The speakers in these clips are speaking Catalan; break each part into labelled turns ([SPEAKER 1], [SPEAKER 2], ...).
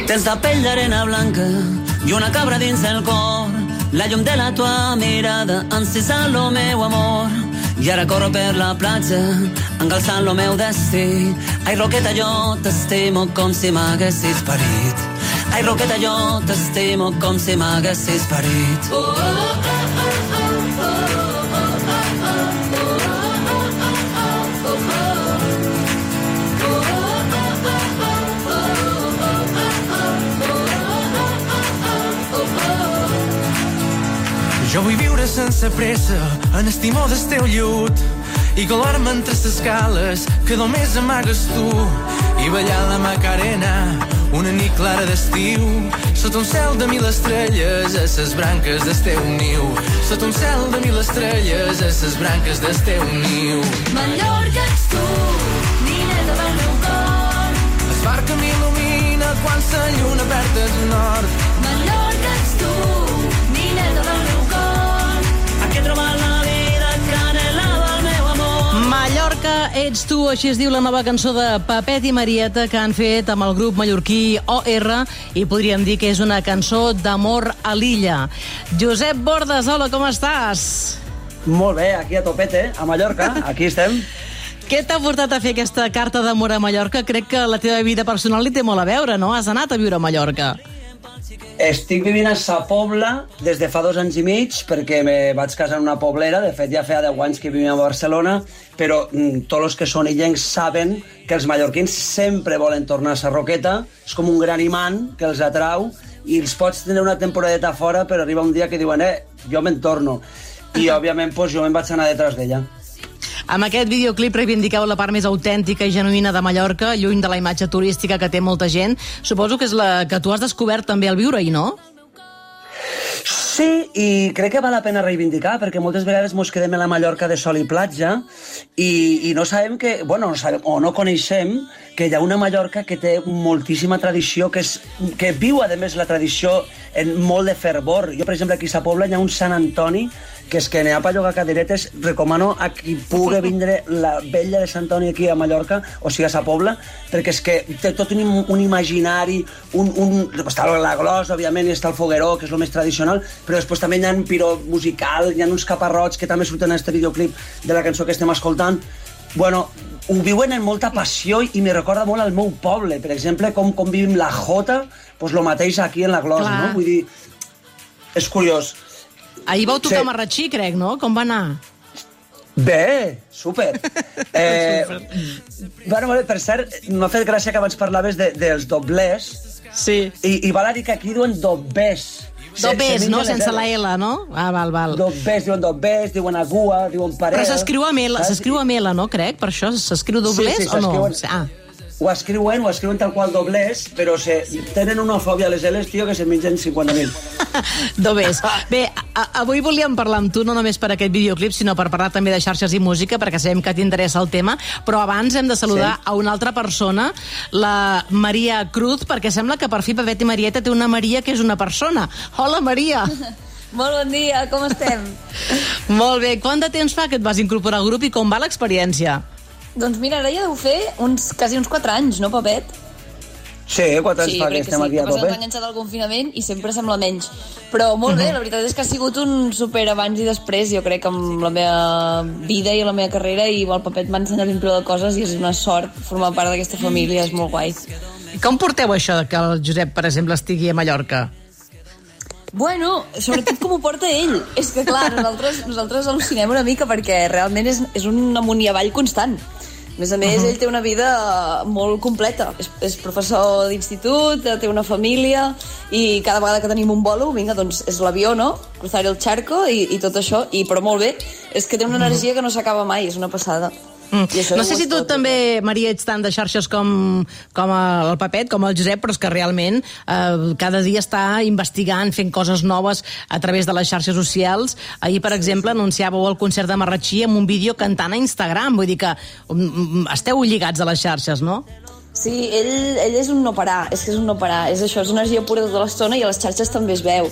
[SPEAKER 1] Tens la pell d'arena blanca i una cabra dins el cor. La llum de la tua mirada encisa lo meu amor. I ara corro per la platja encalçant lo meu destí. Ai, Roqueta, jo t'estimo com si m'haguessis parit. Ai, Roqueta, jo t'estimo com si m'haguessis parit.
[SPEAKER 2] Jo vull viure sense pressa en estimó del teu llut i colar-me entre les cales que només amagues tu i ballar la Macarena una nit clara d'estiu sota un cel de 1000 estrelles a ses branques del teu niu. Sota un cel de 1000 estrelles a ses branques del teu niu.
[SPEAKER 3] Mallorca ets tu, nineta del meu cor.
[SPEAKER 2] El far que m'il·lumina quan la lluna perd el nord.
[SPEAKER 3] Mallorca ets tu, nineta del meu cor.
[SPEAKER 1] Aquí he trobat la vida que anhelava el meu amor.
[SPEAKER 4] Mallorca ets tu, així es diu la nova cançó de Pepet i Marieta que han fet amb el grup mallorquí OR i podríem dir que és una cançó d'amor a l'illa. Josep Bordes, hola, com estàs?
[SPEAKER 5] Molt bé, aquí a topete, a Mallorca, aquí estem.
[SPEAKER 4] Què t'ha portat a fer aquesta carta d'amor a Mallorca? Crec que la teva vida personal li té molt a veure, no? Has anat a viure a Mallorca.
[SPEAKER 5] Estic vivint a Sa Pobla des de fa 2 anys i mig perquè me vaig casar en una poblera. De fet, ja feia 10 anys que vivim a Barcelona, però tots els que són illencs saben que els mallorquins sempre volen tornar a Sa Roqueta. És com un gran imant que els atrau i els pots tenir una temporadeta fora, però arriba un dia que diuen jo me'n torno. I, òbviament, jo me'n vaig anar detrás d'ella.
[SPEAKER 4] Amb aquest videoclip reivindiqueu la part més autèntica i genuïna de Mallorca, lluny de la imatge turística que té molta gent. Suposo que és la que tu has descobert també al viure-hi, no?
[SPEAKER 5] Sí, i crec que val la pena reivindicar, perquè moltes vegades mos quedem a la Mallorca de sol i platja i no sabem que, no sabem, o no coneixem que hi ha una Mallorca que té moltíssima tradició, que viu, a més, la tradició en molt de fervor. Jo, per exemple, aquí a Sa Pobla hi ha un Sant Antoni que és que n'hi ha per llogar caderetes. Recomano a qui pugui vindre la vella de Sant Antoni aquí a Mallorca, o sigui a Sa Pobla, perquè és que té tot un imaginari, està la glosa, òbviament, i està el fogueró, que és el més tradicional, però després també hi ha piró musical, hi ha uns caparrots que també surten en aquest videoclip de la cançó que estem escoltant. Bueno, ho viuen amb molta passió i me recorda molt al meu poble, per exemple, com vivim la jota, doncs el mateix aquí en la glosa, no? Vull dir, és curiós.
[SPEAKER 4] Ahir vau tocar Marratxí, crec, no? Com va anar?
[SPEAKER 5] Bé, súper. Per cert, m'ha fet gràcia que abans parlaves dels doblers.
[SPEAKER 4] Sí.
[SPEAKER 5] I val a dir que aquí diuen dobbers.
[SPEAKER 4] Dobbers, no? Sense la L, no? Ah, val.
[SPEAKER 5] Dobbers, diuen dobbers, diuen agua, diuen parell.
[SPEAKER 4] Però s'escriu amb L, no, crec? Per això s'escriu doblers o no?
[SPEAKER 5] Ho escriuen tal qual doblers, però tenen una fòbia a les L's, tio, que se mengen 50.000.
[SPEAKER 4] Doblers. Bé, avui volíem parlar amb tu no només per aquest videoclip, sinó per parlar també de xarxes i música, perquè sabem que t'interessa el tema, però abans hem de saludar a una altra persona, la Maria Cruz, perquè sembla que per fi Pepet i Marieta té una Maria que és una persona. Hola, Maria!
[SPEAKER 6] Molt bon dia, com estem?
[SPEAKER 4] Molt bé. Quant de temps fa que et vas incorporar al grup i com va l'experiència?
[SPEAKER 6] Doncs mira, ara ja deu fer quasi uns 4 anys, no, Pepet?
[SPEAKER 5] Sí, 4 anys fa que estem aquí a tope.
[SPEAKER 6] Sí, enganxat al confinament i sempre sembla menys. Però molt bé, la veritat és que ha sigut un super abans i després, jo crec, amb la meva vida i la meva carrera, i el Pepet m'ha ensenyat un de coses i és una sort formar part d'aquesta família, és molt guai.
[SPEAKER 4] Com porteu això que el Josep, per exemple, estigui a Mallorca?
[SPEAKER 6] Bueno, sobretot com ho porta ell. És que, clar, nosaltres al·lucinem una mica perquè realment és un amunt i avall constant. A més, ell té una vida molt completa. És professor d'institut, té una família i cada vegada que tenim un bolo, vinga, doncs és l'avió, no? Cruzar el charco i tot això. Però molt bé, és que té una energia que no s'acaba mai, és una passada.
[SPEAKER 4] No sé si tu també, Maria, ets tant de xarxes com el Pepet, com el Josep, però és que realment cada dia està investigant, fent coses noves a través de les xarxes socials. Ahir, per exemple, anunciàveu el concert de Marratxí amb un vídeo cantant a Instagram. Vull dir que esteu lligats a les xarxes, no?
[SPEAKER 6] Sí, ell és un no parar, és que és un no parar. És això, és energia pura tota l'estona i a les xarxes també es veu.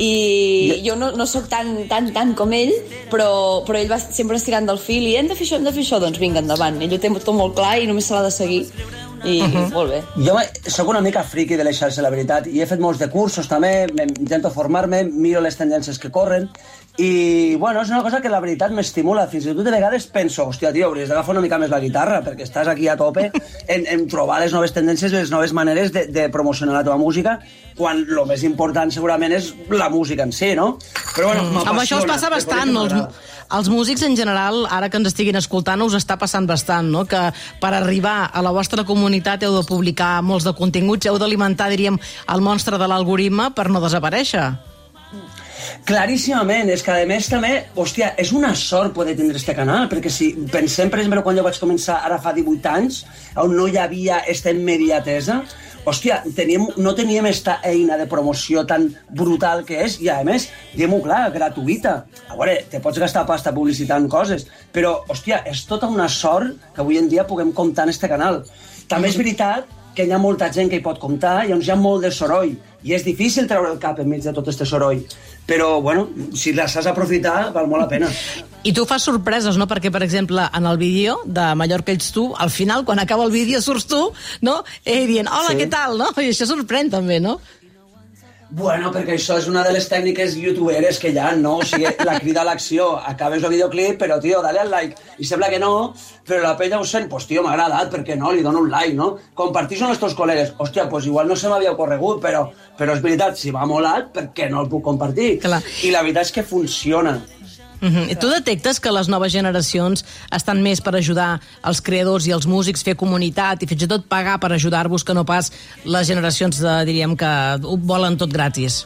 [SPEAKER 6] I jo no sóc tan com ell, però ell va sempre estirant del fil i hem de fer això, doncs vinga, endavant. Ell ho té tot molt clar i només se l'ha de seguir. I molt bé.
[SPEAKER 5] Jo sóc una mica friqui de les xarxes, la veritat, i he fet molts de cursos també, intento formar-me, miro les tendències que corren, i, bueno, és una cosa que la veritat m'estimula. Fins i tot de vegades penso, hòstia, tio, hauries d'agafar una mica més la guitarra, perquè estàs aquí a tope en trobar les noves tendències, les noves maneres de promocionar la teva música, quan el més important segurament és la música en si, no? Però, bueno, m'apassiona.
[SPEAKER 4] Amb això us passa bastant, no? Els músics en general, ara que ens estiguin escoltant, us està passant bastant, no? Que per arribar a la vostra comunitat heu de publicar molts de continguts, heu d'alimentar, diríem, el monstre de l'algoritme per no desaparèixer.
[SPEAKER 5] Claríssimament, és que a més també, hòstia, és una sort poder tindre este canal, perquè si pensem, per exemple, quan jo vaig començar ara fa 18 anys, on no hi havia esta immediatesa, hòstia, no teníem esta eina de promoció tan brutal que és, i a més, diguem-ho clar, gratuïta. A veure, te pots gastar pasta publicitant coses, però, hòstia, és tota una sort que avui en dia puguem comptar en este canal. També és veritat que hi ha molta gent que hi pot comptar i on hi ha molt de soroll, i és difícil treure el cap enmig de tot este soroll, però, bueno, si la saps aprofitar, val molt la pena.
[SPEAKER 4] I tu fas sorpreses, no? Perquè, per exemple, en el vídeo de Mallorca ets tu, al final, quan acaba el vídeo, surts tu, no? Dient, hola, sí. Què tal, no? I això sorprèn també, no?
[SPEAKER 5] Bueno, perquè això és una de les tècniques youtuberes que hi ha, no? O sigui, la crida a l'acció, acabes el videoclip, però, tio, dale al like. I sembla que no, però la pell ho sent, pues, tio, m'ha agradat, per què no? Li dono un like, no? Compartís amb els teus col·legues. Hòstia, pues igual no se m'havia ocorregut, però és veritat, si m'ha molat, per què no el puc compartir?
[SPEAKER 4] Clar.
[SPEAKER 5] I la veritat és que funciona.
[SPEAKER 4] I tu detectes que les noves generacions estan més per ajudar els creadors i els músics, fer comunitat i fins i tot pagar per ajudar-vos, que no pas les generacions, diríem, que ho volen tot gratis?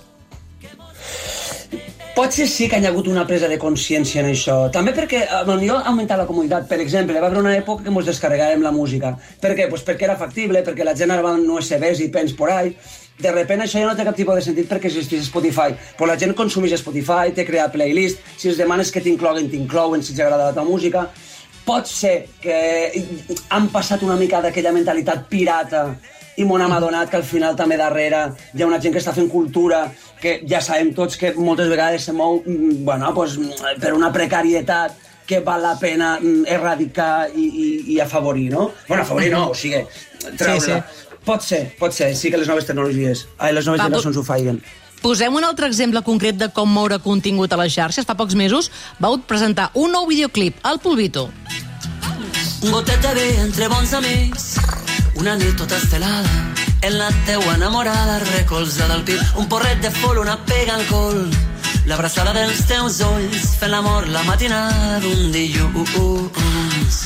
[SPEAKER 5] Potser sí que hi ha hagut una presa de consciència en això. També perquè potser ha augmentat la comunitat. Per exemple, va haver una època que ens descarregàvem la música. Per què? Pues perquè era factible, perquè la gent ara va en USBs i pens por ahí. De repente això ja no té cap tipus de sentit perquè existeix Spotify. Però la gent consumeix Spotify, té creat playlist, si els demanes que t'inclouen, si els agrada la teva música. Pot ser que han passat una mica d'aquella mentalitat pirata i m'ho hem adonat que al final també darrere hi ha una gent que està fent cultura, que ja sabem tots que moltes vegades se mou pues, per una precarietat que val la pena erradicar i afavorir, no? Bueno, afavorir no, o sigui, treure-la. Sí. Pot ser, sí que les noves tecnologies, les noves generacions ho faiguen.
[SPEAKER 4] Posem un altre exemple concret de com moure contingut a les xarxes. Fa pocs mesos vau presentar un nou videoclip, El Polvito.
[SPEAKER 1] Un gotet de vi entre bons amics, una nit tota estelada, en la teua enamorada, recolzada al pit, un porret de fol, una pega al col, l'abraçada dels teus ulls, fent l'amor la matinada d'un dilluns.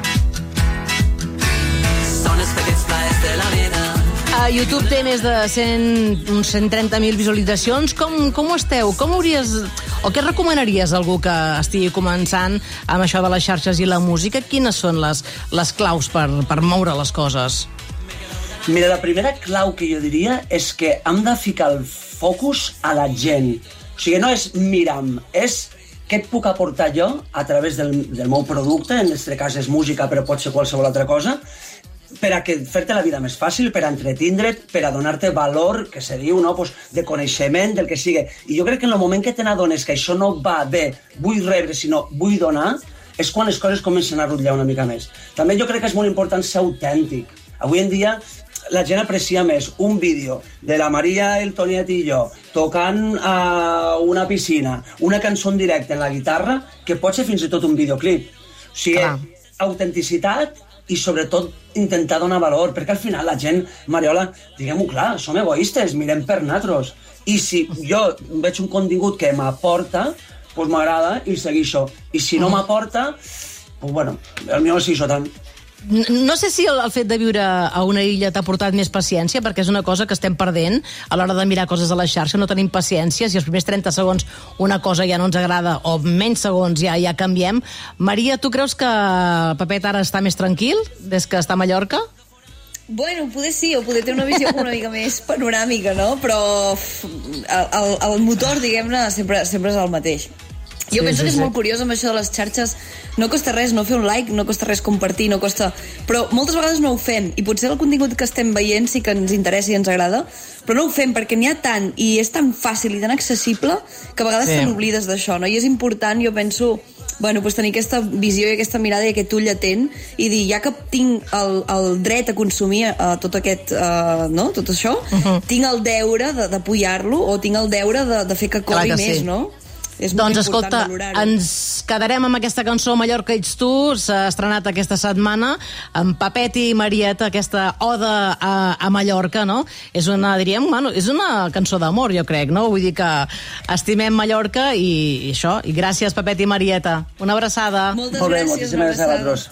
[SPEAKER 1] Són els petits plaers de la vida.
[SPEAKER 4] A YouTube té més de 130.000 visualitzacions. Com ho esteu? Com hauries... O què recomanaries a algú que estigui començant amb això de les xarxes i la música? Quines són les claus per moure les coses?
[SPEAKER 5] Mira, la primera clau que jo diria és que hem de ficar el focus a la gent. O sigui, no és mira'm, és què et puc aportar jo a través del meu producte, en aquest cas és música, però pot ser qualsevol altra cosa, per a fer-te la vida més fàcil, per a entretindre't, per a donar-te valor, que se diu, no? Pues, de coneixement, del que sigui. I jo crec que en el moment que te n'adones que això no va de vull rebre, sinó vull donar, és quan les coses comencen a rutllar una mica més. També jo crec que és molt important ser autèntic. Avui en dia la gent aprecia més un vídeo de la Maria, el Toniet i jo tocant a una piscina, una cançó en directe en la guitarra, que pot ser fins i tot un videoclip. O sigui, autenticitat i sobretot intentar donar valor, perquè al final la gent, Mariola, diguem-ho clar, som egoistes, mirem per nosaltres. I si jo veig un contingut que m'aporta, doncs m'agrada i segueixo. I si no m'aporta, doncs bueno, el meu no segueixo tant.
[SPEAKER 4] No sé si el fet de viure a una illa t'ha portat més paciència, perquè és una cosa que estem perdent a l'hora de mirar coses a la xarxa, no tenim paciència, si els primers 30 segons una cosa ja no ens agrada, o menys segons ja canviem. Maria, tu creus que Pepet ara està més tranquil des que està a Mallorca?
[SPEAKER 6] Bueno, poder sí, o poder té una visió una mica més panoràmica, no? Però el motor, diguem-ne, sempre és el mateix. Jo penso que és molt curiós amb això de les xarxes. No costa res no fer un like, no costa res compartir, no costa... Però moltes vegades no ho fem, i potser el contingut que estem veient sí que ens interessa i ens agrada, però no ho fem perquè n'hi ha tant, i és tan fàcil i tan accessible, que a vegades te n'oblides d'això, no? I és important, jo penso, bueno, pues tenir aquesta visió i aquesta mirada i aquest ull atent, i dir, ja que tinc el dret a consumir tot aquest, no? Tot això, tinc el deure d'apoyar-lo, o tinc el deure de fer que corri més, no?
[SPEAKER 4] Doncs escolta, ens quedarem amb aquesta cançó Mallorca ets tu, s'ha estrenat aquesta setmana amb Pepet i Marieta, aquesta oda a Mallorca, no? És una, diríem, bueno, és una cançó d'amor, jo crec, no? Vull dir que estimem Mallorca i això, i gràcies Pepet i Marieta. Una abraçada.
[SPEAKER 6] Moltes gràcies, una abraçada.